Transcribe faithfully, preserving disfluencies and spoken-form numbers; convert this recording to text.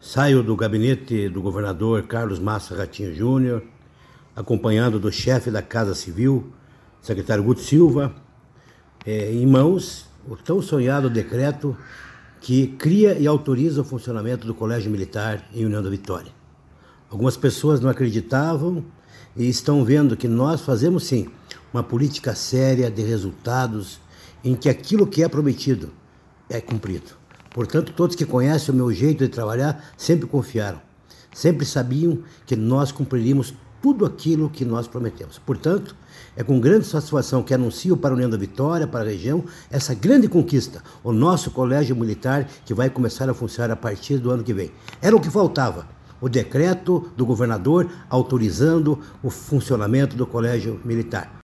Saio do gabinete do governador Carlos Massa Ratinho Júnior, acompanhado do chefe da Casa Civil, secretário Guto Silva, é, em mãos o tão sonhado decreto que cria e autoriza o funcionamento do Colégio Militar em União da Vitória. Algumas pessoas não acreditavam e estão vendo que nós fazemos sim uma política séria de resultados em que aquilo que é prometido é cumprido. Portanto, todos que conhecem o meu jeito de trabalhar sempre confiaram, sempre sabiam que nós cumpriríamos tudo aquilo que nós prometemos. Portanto, é com grande satisfação que anuncio para a União da Vitória, para a região, essa grande conquista, o nosso Colégio Militar, que vai começar a funcionar a partir do ano que vem. Era o que faltava, o decreto do governador autorizando o funcionamento do Colégio Militar.